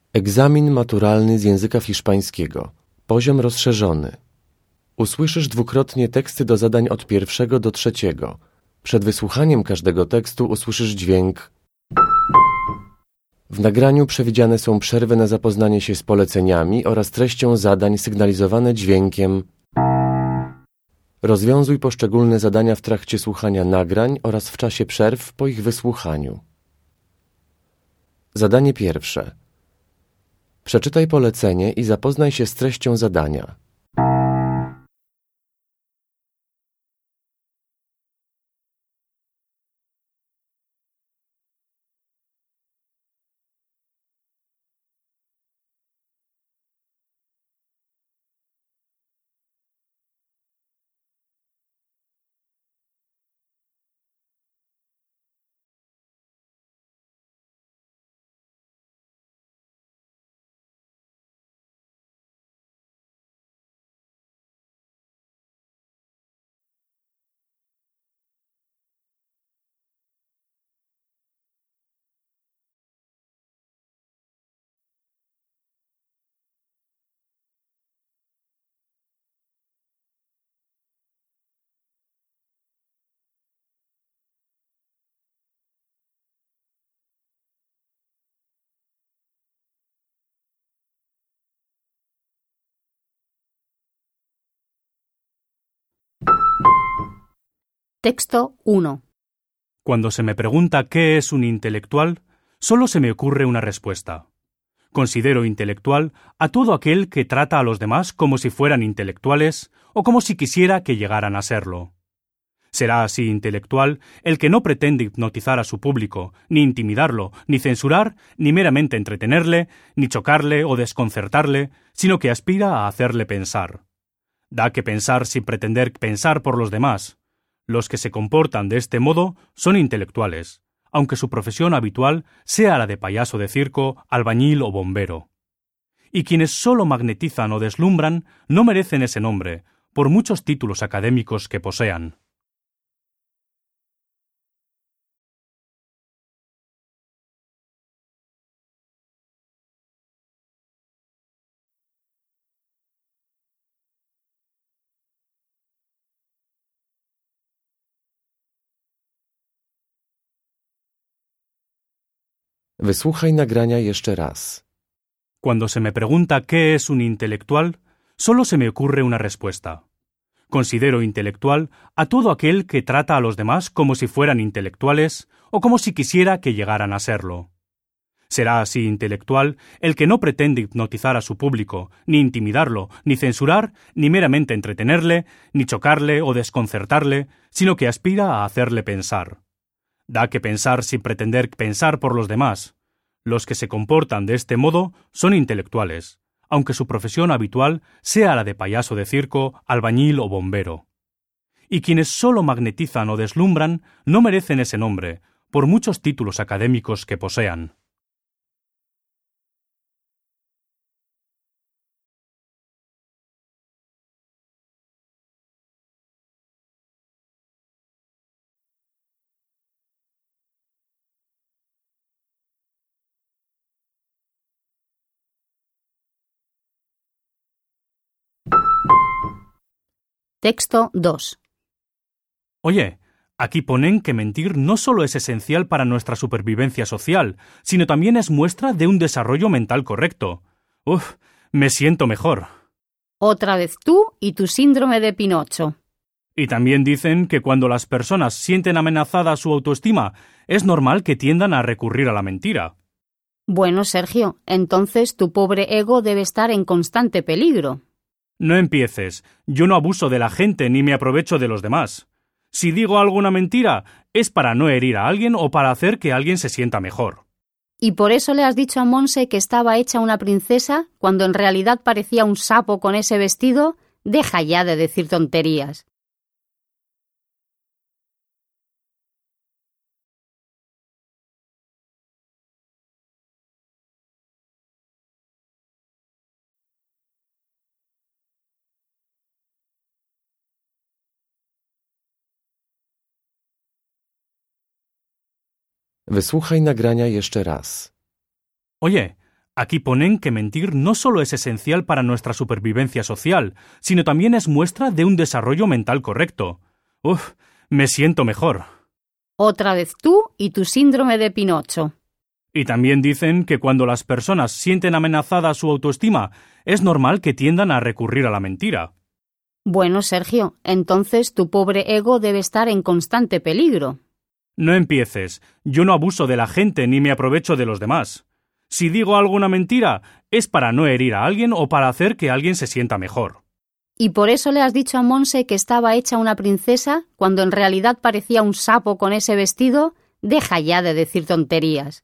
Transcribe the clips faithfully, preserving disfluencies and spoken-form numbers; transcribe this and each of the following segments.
Egzamin maturalny z języka hiszpańskiego. Poziom rozszerzony. Usłyszysz dwukrotnie teksty do zadań od pierwszego do trzeciego. Przed wysłuchaniem każdego tekstu usłyszysz dźwięk. W nagraniu przewidziane są przerwy na zapoznanie się z poleceniami oraz treścią zadań sygnalizowane dźwiękiem. Rozwiązuj poszczególne zadania w trakcie słuchania nagrań oraz w czasie przerw po ich wysłuchaniu. Zadanie pierwsze. Przeczytaj polecenie i zapoznaj się z treścią zadania. Texto uno. Cuando se me pregunta qué es un intelectual, solo se me ocurre una respuesta. Considero intelectual a todo aquel que trata a los demás como si fueran intelectuales o como si quisiera que llegaran a serlo. Será así intelectual el que no pretende hipnotizar a su público, ni intimidarlo, ni censurar, ni meramente entretenerle, ni chocarle o desconcertarle, sino que aspira a hacerle pensar. Da que pensar sin pretender pensar por los demás. Los que se comportan de este modo son intelectuales, aunque su profesión habitual sea la de payaso de circo, albañil o bombero. Y quienes solo magnetizan o deslumbran no merecen ese nombre, por muchos títulos académicos que posean. Wysłuchaj nagrania jeszcze raz. Cuando se me pregunta qué es un intelectual, solo se me ocurre una respuesta. Considero intelectual a todo aquel que trata a los demás como si fueran intelectuales o como si quisiera que llegaran a serlo. Será así intelectual el que no pretende hipnotizar a su público, ni intimidarlo, ni censurar, ni meramente entretenerle, ni chocarle o desconcertarle, sino que aspira a hacerle pensar. Da que pensar sin pretender pensar por los demás. Los que se comportan de este modo son intelectuales, aunque su profesión habitual sea la de payaso de circo, albañil o bombero. Y quienes solo magnetizan o deslumbran no merecen ese nombre, por muchos títulos académicos que posean. Texto dos. Oye, aquí ponen que mentir no solo es esencial para nuestra supervivencia social, sino también es muestra de un desarrollo mental correcto. Uf, me siento mejor. Otra vez tú y tu síndrome de Pinocho. Y también dicen que cuando las personas sienten amenazada su autoestima, es normal que tiendan a recurrir a la mentira. Bueno, Sergio, entonces tu pobre ego debe estar en constante peligro. No empieces. Yo no abuso de la gente ni me aprovecho de los demás. Si digo alguna mentira, es para no herir a alguien o para hacer que alguien se sienta mejor. ¿Y por eso le has dicho a Monse que estaba hecha una princesa cuando en realidad parecía un sapo con ese vestido? Deja ya de decir tonterías. Wysłuchaj nagrania jeszcze raz. Oye, Aquí ponen que mentir no solo es esencial para nuestra supervivencia social, sino también es muestra de un desarrollo mental correcto. Uf, me siento mejor. Otra vez tú y tu síndrome de Pinocho. Y también dicen que cuando las personas sienten amenazada su autoestima, es normal que tiendan a recurrir a la mentira. Bueno, Sergio, entonces tu pobre ego debe estar en constante peligro. No empieces. Yo no abuso de la gente ni me aprovecho de los demás. Si digo alguna mentira, es para no herir a alguien o para hacer que alguien se sienta mejor. ¿Y por eso le has dicho a Monse que estaba hecha una princesa cuando en realidad parecía un sapo con ese vestido? Deja ya de decir tonterías.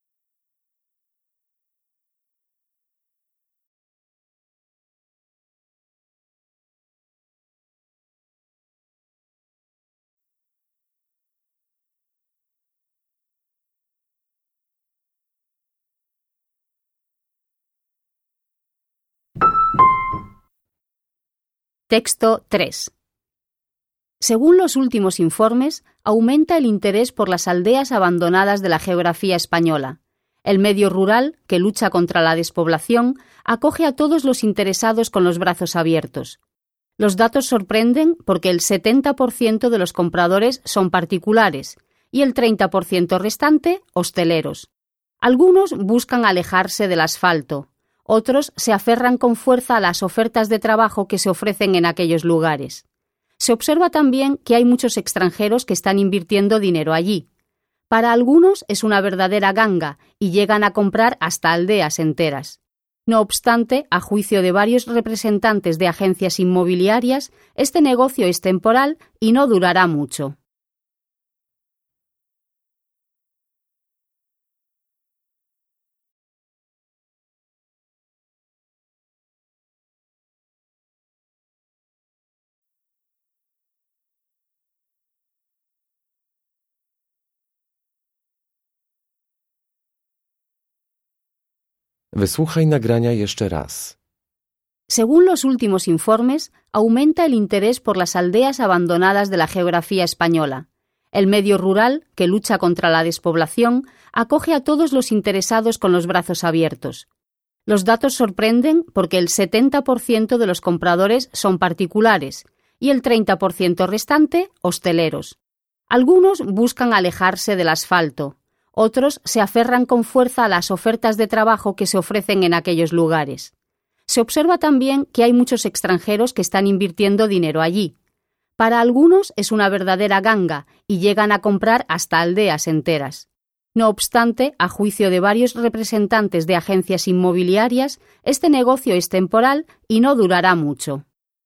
Texto tres. Según los últimos informes, aumenta el interés por las aldeas abandonadas de la geografía española. El medio rural, que lucha contra la despoblación, acoge a todos los interesados con los brazos abiertos. Los datos sorprenden porque el setenta por ciento de los compradores son particulares y el treinta por ciento restante, hosteleros. Algunos buscan alejarse del asfalto. Otros se aferran con fuerza a las ofertas de trabajo que se ofrecen en aquellos lugares. Se observa también que hay muchos extranjeros que están invirtiendo dinero allí. Para algunos es una verdadera ganga y llegan a comprar hasta aldeas enteras. No obstante, a juicio de varios representantes de agencias inmobiliarias, este negocio es temporal y no durará mucho. Wysłuchaj nagrania jeszcze raz. Según los últimos informes, aumenta el interés por las aldeas abandonadas de la geografía española. El medio rural, que lucha contra la despoblación, acoge a todos los interesados con los brazos abiertos. Los datos sorprenden porque el setenta por ciento de los compradores son particulares y el treinta por ciento restante, hosteleros. Algunos buscan alejarse del asfalto. Otros se aferran con fuerza a las ofertas de trabajo que se ofrecen en aquellos lugares. Se observa también que hay muchos extranjeros que están invirtiendo dinero allí. Para algunos es una verdadera ganga y llegan a comprar hasta aldeas enteras. No obstante, a juicio de varios representantes de agencias inmobiliarias, este negocio es temporal y no durará mucho.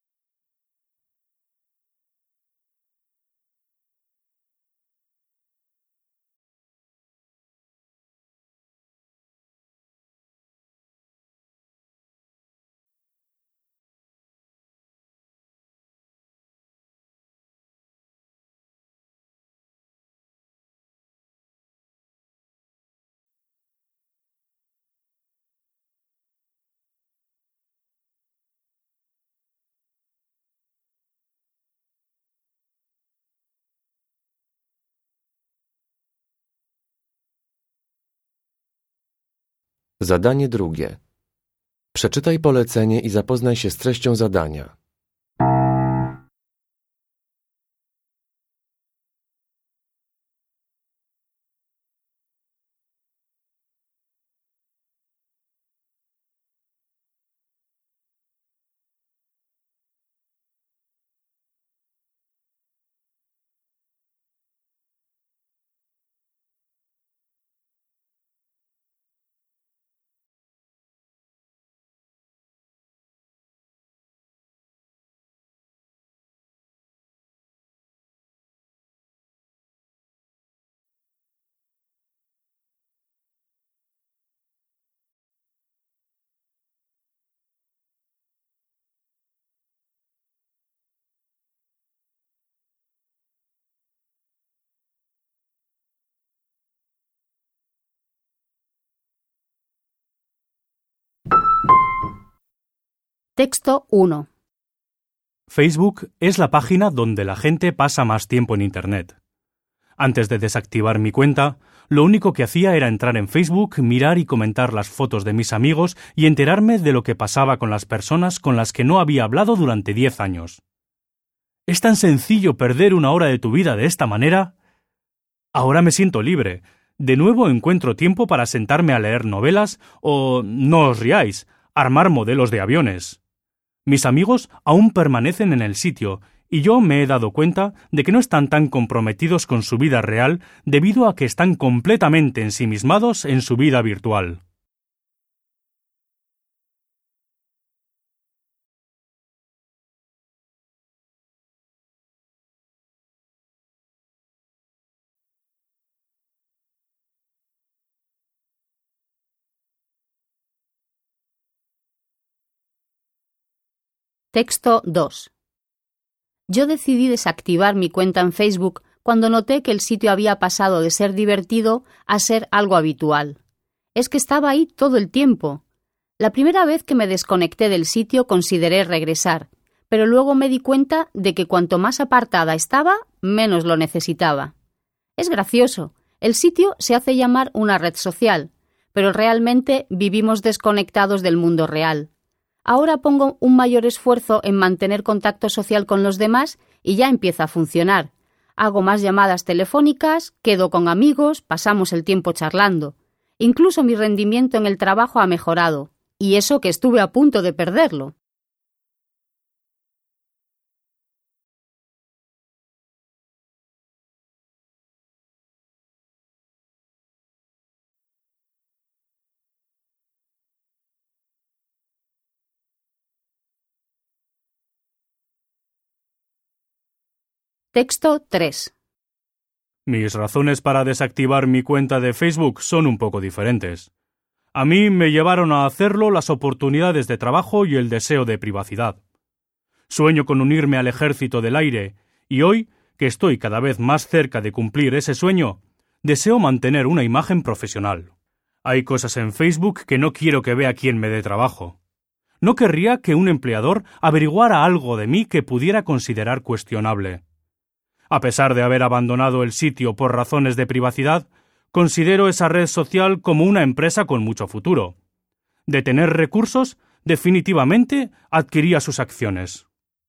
Zadanie drugie. Przeczytaj polecenie i zapoznaj się z treścią zadania. Texto uno. Facebook es la página donde la gente pasa más tiempo en Internet. Antes de desactivar mi cuenta, lo único que hacía era entrar en Facebook, mirar y comentar las fotos de mis amigos y enterarme de lo que pasaba con las personas con las que no había hablado durante diez años. ¿Es tan sencillo perder una hora de tu vida de esta manera? Ahora me siento libre. De nuevo encuentro tiempo para sentarme a leer novelas o, no os riáis, armar modelos de aviones. Mis amigos aún permanecen en el sitio y yo me he dado cuenta de que no están tan comprometidos con su vida real debido a que están completamente ensimismados en su vida virtual. Texto dos. Yo decidí desactivar mi cuenta en Facebook cuando noté que el sitio había pasado de ser divertido a ser algo habitual. Es que estaba ahí todo el tiempo. La primera vez que me desconecté del sitio consideré regresar, pero luego me di cuenta de que cuanto más apartada estaba, menos lo necesitaba. Es gracioso. El sitio se hace llamar una red social, pero realmente vivimos desconectados del mundo real. Ahora pongo un mayor esfuerzo en mantener contacto social con los demás y ya empieza a funcionar. Hago más llamadas telefónicas, quedo con amigos, pasamos el tiempo charlando. Incluso mi rendimiento en el trabajo ha mejorado, y eso que estuve a punto de perderlo. Texto tres. Mis razones para desactivar mi cuenta de Facebook son un poco diferentes. A mí me llevaron a hacerlo las oportunidades de trabajo y el deseo de privacidad. Sueño con unirme al ejército del aire, y hoy, que estoy cada vez más cerca de cumplir ese sueño, deseo mantener una imagen profesional. Hay cosas en Facebook que no quiero que vea quien me dé trabajo. No querría que un empleador averiguara algo de mí que pudiera considerar cuestionable. A pesar de haber abandonado el sitio por razones de privacidad, considero esa red social como una empresa con mucho futuro. De tener recursos, definitivamente adquiría sus acciones.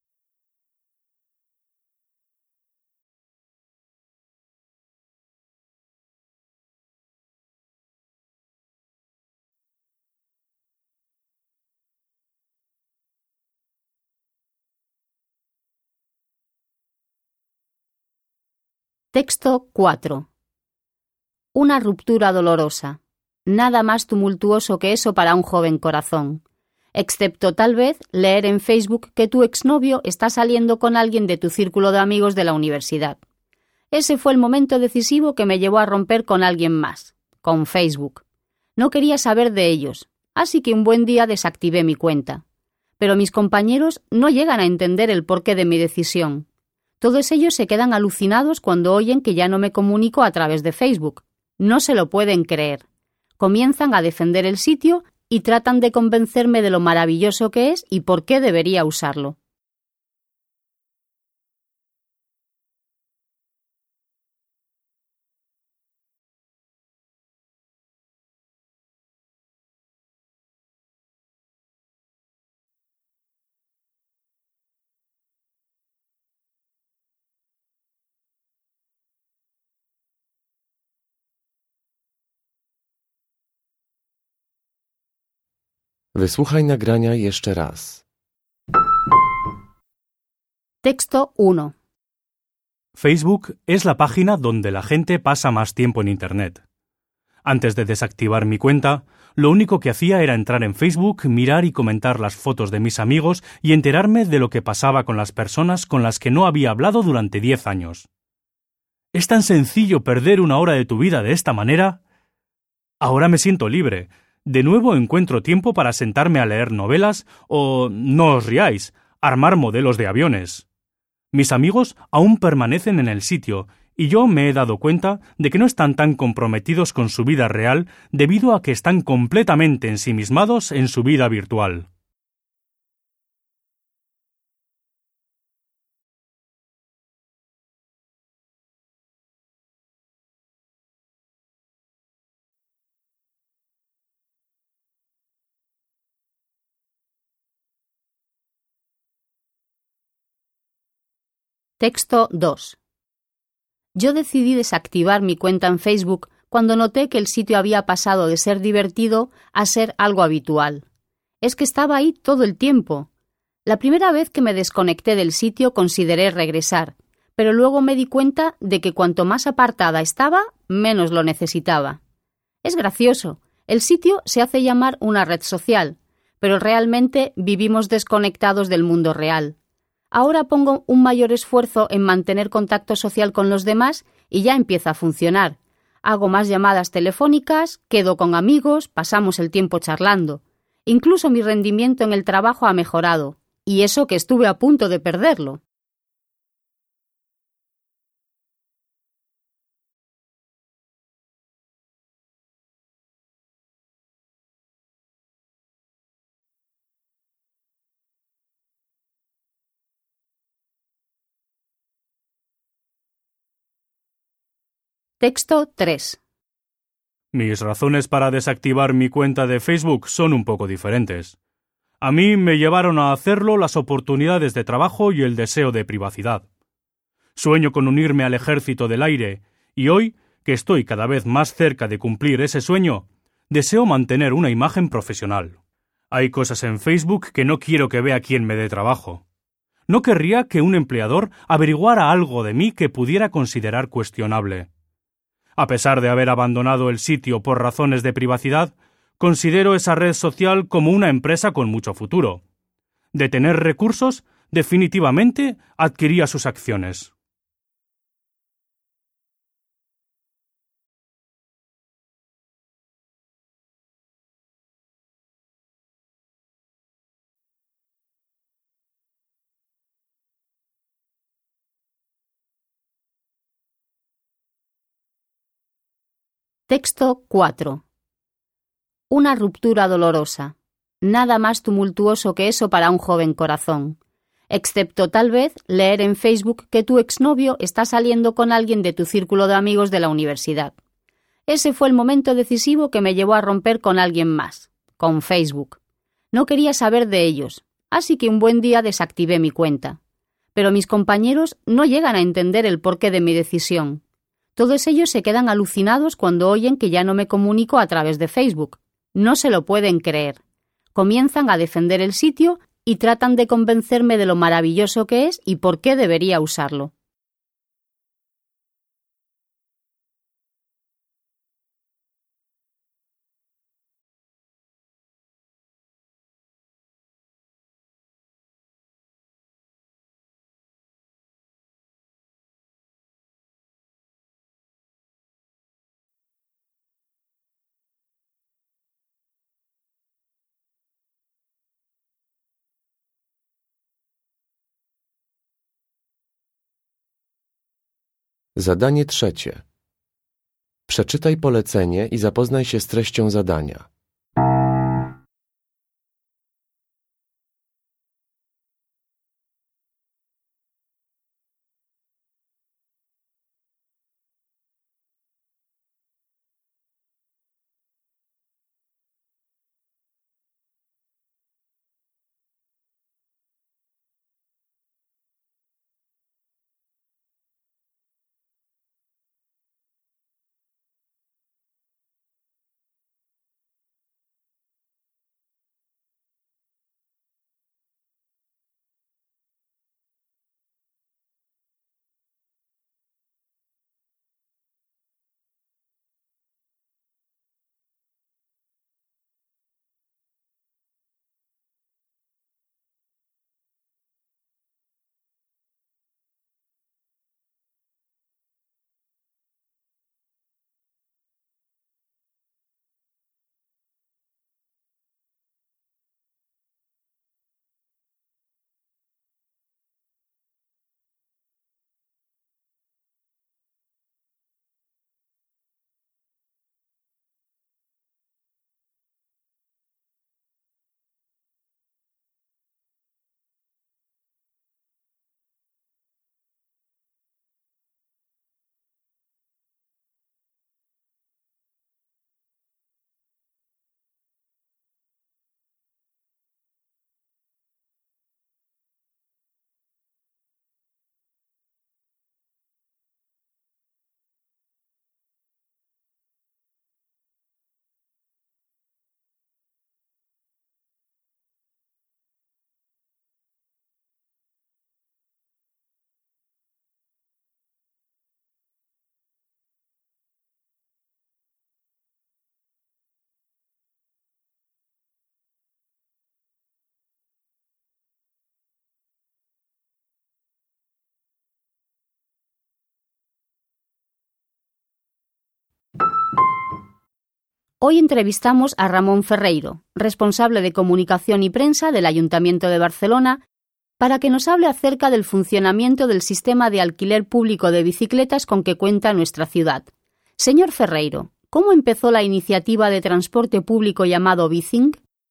Texto cuatro. Una ruptura dolorosa. Nada más tumultuoso que eso para un joven corazón. Excepto tal vez leer en Facebook que tu exnovio está saliendo con alguien de tu círculo de amigos de la universidad. Ese fue el momento decisivo que me llevó a romper con alguien más, con Facebook. No quería saber de ellos, así que un buen día desactivé mi cuenta. Pero mis compañeros no llegan a entender el porqué de mi decisión. Todos ellos se quedan alucinados cuando oyen que ya no me comunico a través de Facebook. No se lo pueden creer. Comienzan a defender el sitio y tratan de convencerme de lo maravilloso que es y por qué debería usarlo. Wysłuchaj nagrania jeszcze raz. Texto uno. Facebook es la página donde la gente pasa más tiempo en Internet. Antes de desactivar mi cuenta, lo único que hacía era entrar en Facebook, mirar y comentar las fotos de mis amigos y enterarme de lo que pasaba con las personas con las que no había hablado durante diez años. ¿Es tan sencillo perder una hora de tu vida de esta manera? Ahora me siento libre. De nuevo encuentro tiempo para sentarme a leer novelas o, no os riáis, armar modelos de aviones. Mis amigos aún permanecen en el sitio y yo me he dado cuenta de que no están tan comprometidos con su vida real debido a que están completamente ensimismados en su vida virtual. Texto dos. Yo decidí desactivar mi cuenta en Facebook cuando noté que el sitio había pasado de ser divertido a ser algo habitual. Es que estaba ahí todo el tiempo. La primera vez que me desconecté del sitio consideré regresar, pero luego me di cuenta de que cuanto más apartada estaba, menos lo necesitaba. Es gracioso, el sitio se hace llamar una red social, pero realmente vivimos desconectados del mundo real. Ahora pongo un mayor esfuerzo en mantener contacto social con los demás y ya empieza a funcionar. Hago más llamadas telefónicas, quedo con amigos, pasamos el tiempo charlando. Incluso mi rendimiento en el trabajo ha mejorado, y eso que estuve a punto de perderlo. Texto tres. Mis razones para desactivar mi cuenta de Facebook son un poco diferentes. A mí me llevaron a hacerlo las oportunidades de trabajo y el deseo de privacidad. Sueño con unirme al ejército del aire, y hoy, que estoy cada vez más cerca de cumplir ese sueño, deseo mantener una imagen profesional. Hay cosas en Facebook que no quiero que vea quien me dé trabajo. No querría que un empleador averiguara algo de mí que pudiera considerar cuestionable. A pesar de haber abandonado el sitio por razones de privacidad, considero esa red social como una empresa con mucho futuro. De tener recursos, definitivamente adquiría sus acciones. Texto cuatro. Una ruptura dolorosa. Nada más tumultuoso que eso para un joven corazón. Excepto tal vez leer en Facebook que tu exnovio está saliendo con alguien de tu círculo de amigos de la universidad. Ese fue el momento decisivo que me llevó a romper con alguien más, con Facebook. No quería saber de ellos, así que un buen día desactivé mi cuenta. Pero mis compañeros no llegan a entender el porqué de mi decisión. Todos ellos se quedan alucinados cuando oyen que ya no me comunico a través de Facebook. No se lo pueden creer. Comienzan a defender el sitio y tratan de convencerme de lo maravilloso que es y por qué debería usarlo. Zadanie trzecie. Przeczytaj polecenie i zapoznaj się z treścią zadania. Hoy entrevistamos a Ramón Ferreiro, responsable de comunicación y prensa del Ayuntamiento de Barcelona, para que nos hable acerca del funcionamiento del sistema de alquiler público de bicicletas con que cuenta nuestra ciudad. Señor Ferreiro, ¿cómo empezó la iniciativa de transporte público llamado Bicing?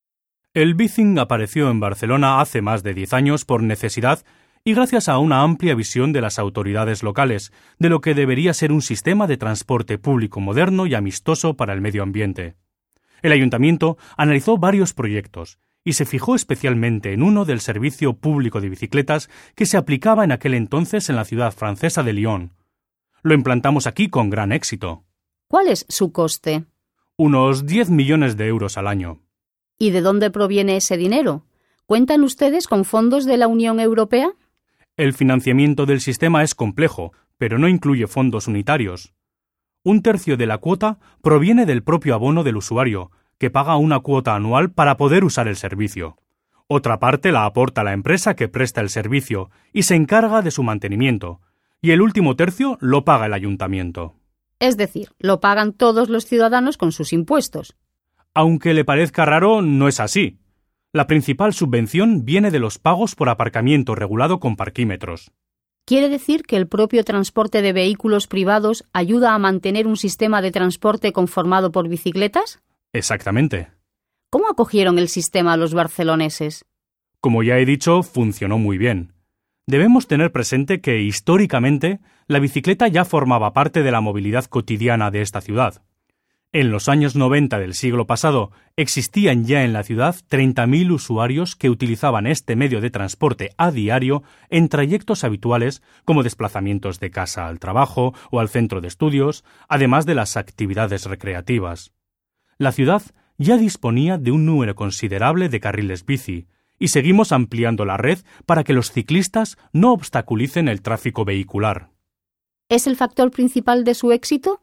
El Bicing apareció en Barcelona hace más de diez años por necesidad y gracias a una amplia visión de las autoridades locales de lo que debería ser un sistema de transporte público moderno y amistoso para el medio ambiente. El Ayuntamiento analizó varios proyectos y se fijó especialmente en uno del servicio público de bicicletas que se aplicaba en aquel entonces en la ciudad francesa de Lyon. Lo implantamos aquí con gran éxito. ¿Cuál es su coste? Unos diez millones de euros al año. ¿Y de dónde proviene ese dinero? ¿Cuentan ustedes con fondos de la Unión Europea? El financiamiento del sistema es complejo, pero no incluye fondos unitarios. Un tercio de la cuota proviene del propio abono del usuario, que paga una cuota anual para poder usar el servicio. Otra parte la aporta la empresa que presta el servicio y se encarga de su mantenimiento, y el último tercio lo paga el ayuntamiento. Es decir, lo pagan todos los ciudadanos con sus impuestos. Aunque le parezca raro, no es así. La principal subvención viene de los pagos por aparcamiento regulado con parquímetros. ¿Quiere decir que el propio transporte de vehículos privados ayuda a mantener un sistema de transporte conformado por bicicletas? Exactamente. ¿Cómo acogieron el sistema los barceloneses? Como ya he dicho, funcionó muy bien. Debemos tener presente que, históricamente, la bicicleta ya formaba parte de la movilidad cotidiana de esta ciudad. En los años noventa del siglo pasado existían ya en la ciudad treinta mil usuarios que utilizaban este medio de transporte a diario en trayectos habituales como desplazamientos de casa al trabajo o al centro de estudios, además de las actividades recreativas. La ciudad ya disponía de un número considerable de carriles bici y seguimos ampliando la red para que los ciclistas no obstaculicen el tráfico vehicular. ¿Es el factor principal de su éxito?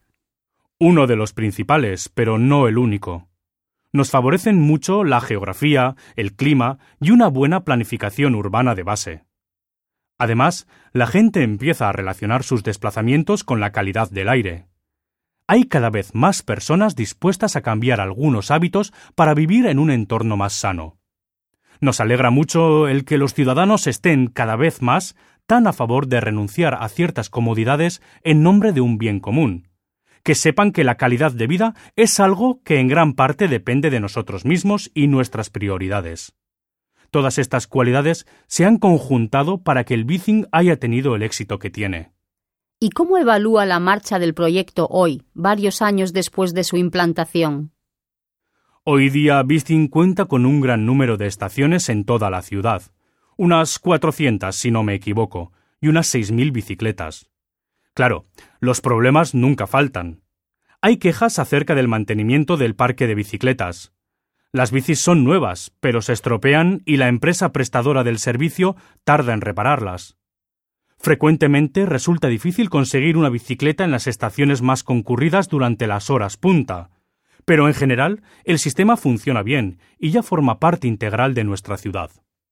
Uno de los principales, pero no el único. Nos favorecen mucho la geografía, el clima y una buena planificación urbana de base. Además, la gente empieza a relacionar sus desplazamientos con la calidad del aire. Hay cada vez más personas dispuestas a cambiar algunos hábitos para vivir en un entorno más sano. Nos alegra mucho el que los ciudadanos estén cada vez más tan a favor de renunciar a ciertas comodidades en nombre de un bien común. Que sepan que la calidad de vida es algo que en gran parte depende de nosotros mismos y nuestras prioridades. Todas estas cualidades se han conjuntado para que el Bicing haya tenido el éxito que tiene. ¿Y cómo evalúa la marcha del proyecto hoy, varios años después de su implantación? Hoy día Bicing cuenta con un gran número de estaciones en toda la ciudad, unas cuatrocientas si no me equivoco, y unas seis mil bicicletas. Claro, los problemas nunca faltan. Hay quejas acerca del mantenimiento del parque de bicicletas. Las bicis son nuevas, pero se estropean y la empresa prestadora del servicio tarda en repararlas. Frecuentemente resulta difícil conseguir una bicicleta en las estaciones más concurridas durante las horas punta, pero en general el sistema funciona bien y ya forma parte integral de nuestra ciudad.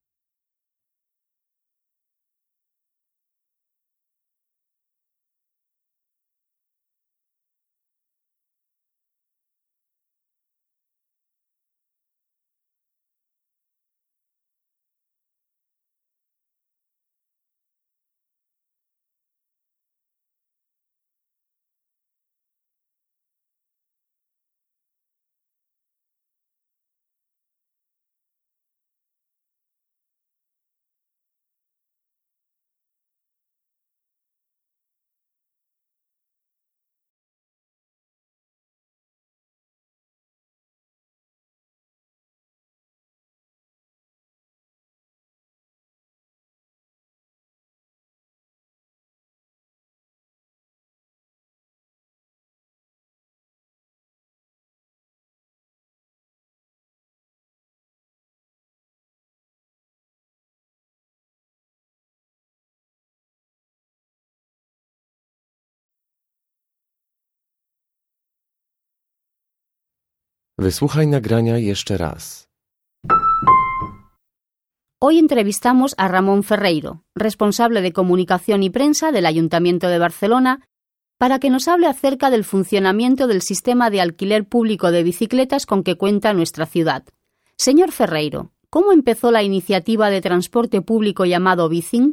Wysłuchaj nagrania jeszcze raz. Hoy entrevistamos a Ramón Ferreiro, responsable de comunicación y prensa del Ayuntamiento de Barcelona, para que nos hable acerca del funcionamiento del sistema de alquiler público de bicicletas con que cuenta nuestra ciudad. Señor Ferreiro, ¿cómo empezó la iniciativa de transporte público llamado Bicing?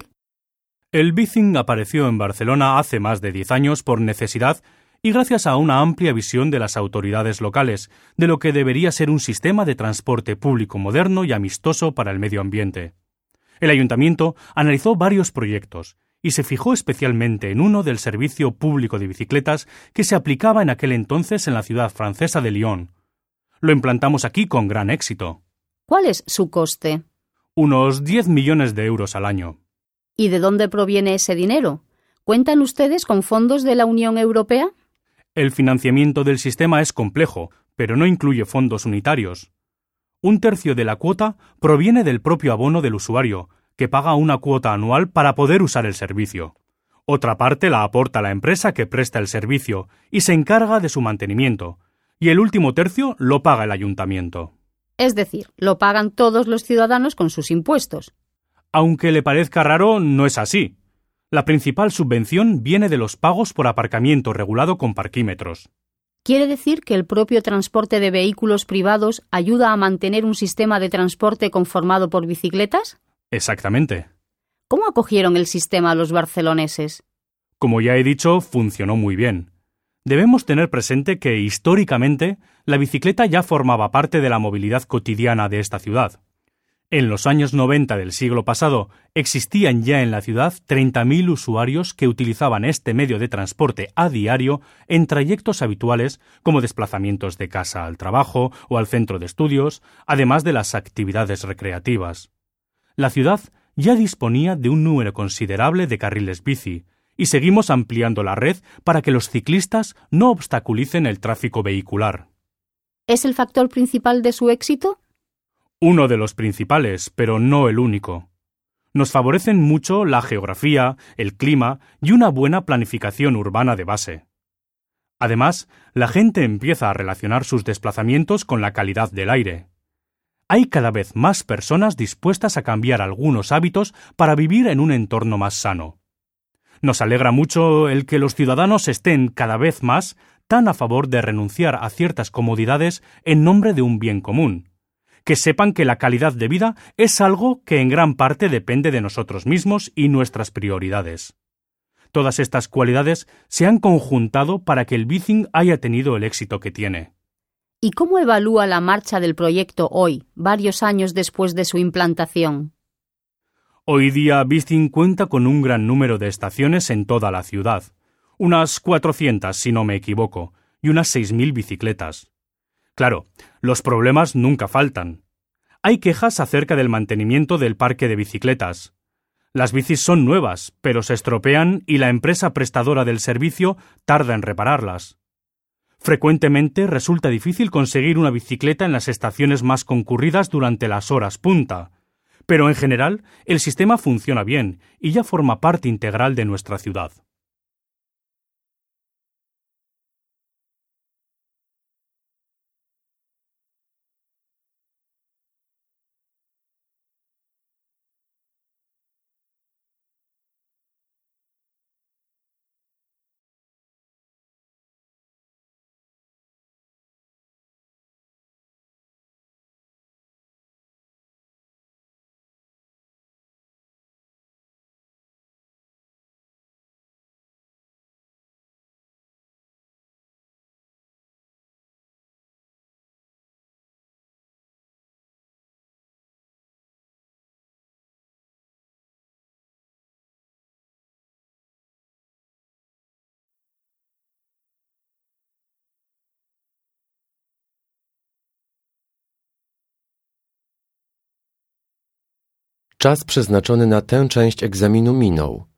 El Bicing apareció en Barcelona hace más de diez años por necesidad y gracias a una amplia visión de las autoridades locales de lo que debería ser un sistema de transporte público moderno y amistoso para el medio ambiente. El ayuntamiento analizó varios proyectos y se fijó especialmente en uno del servicio público de bicicletas que se aplicaba en aquel entonces en la ciudad francesa de Lyon. Lo implantamos aquí con gran éxito. ¿Cuál es su coste? Unos diez millones de euros al año. ¿Y de dónde proviene ese dinero? ¿Cuentan ustedes con fondos de la Unión Europea? El financiamiento del sistema es complejo, pero no incluye fondos unitarios. Un tercio de la cuota proviene del propio abono del usuario, que paga una cuota anual para poder usar el servicio. Otra parte la aporta la empresa que presta el servicio y se encarga de su mantenimiento, y el último tercio lo paga el ayuntamiento. Es decir, lo pagan todos los ciudadanos con sus impuestos. Aunque le parezca raro, no es así. La principal subvención viene de los pagos por aparcamiento regulado con parquímetros. ¿Quiere decir que el propio transporte de vehículos privados ayuda a mantener un sistema de transporte conformado por bicicletas? Exactamente. ¿Cómo acogieron el sistema los barceloneses? Como ya he dicho, funcionó muy bien. Debemos tener presente que, históricamente, la bicicleta ya formaba parte de la movilidad cotidiana de esta ciudad. En los años noventa del siglo pasado existían ya en la ciudad treinta mil usuarios que utilizaban este medio de transporte a diario en trayectos habituales como desplazamientos de casa al trabajo o al centro de estudios, además de las actividades recreativas. La ciudad ya disponía de un número considerable de carriles bici y seguimos ampliando la red para que los ciclistas no obstaculicen el tráfico vehicular. ¿Es el factor principal de su éxito? Uno de los principales, pero no el único. Nos favorecen mucho la geografía, el clima y una buena planificación urbana de base. Además, la gente empieza a relacionar sus desplazamientos con la calidad del aire. Hay cada vez más personas dispuestas a cambiar algunos hábitos para vivir en un entorno más sano. Nos alegra mucho el que los ciudadanos estén cada vez más tan a favor de renunciar a ciertas comodidades en nombre de un bien común. Que sepan que la calidad de vida es algo que en gran parte depende de nosotros mismos y nuestras prioridades. Todas estas cualidades se han conjuntado para que el Bicing haya tenido el éxito que tiene. ¿Y cómo evalúa la marcha del proyecto hoy, varios años después de su implantación? Hoy día Bicing cuenta con un gran número de estaciones en toda la ciudad, unas cuatrocientas si no me equivoco, y unas seis mil bicicletas. Claro, los problemas nunca faltan. Hay quejas acerca del mantenimiento del parque de bicicletas. Las bicis son nuevas, pero se estropean y la empresa prestadora del servicio tarda en repararlas. Frecuentemente resulta difícil conseguir una bicicleta en las estaciones más concurridas durante las horas punta, pero en general el sistema funciona bien y ya forma parte integral de nuestra ciudad. Czas przeznaczony na tę część egzaminu minął.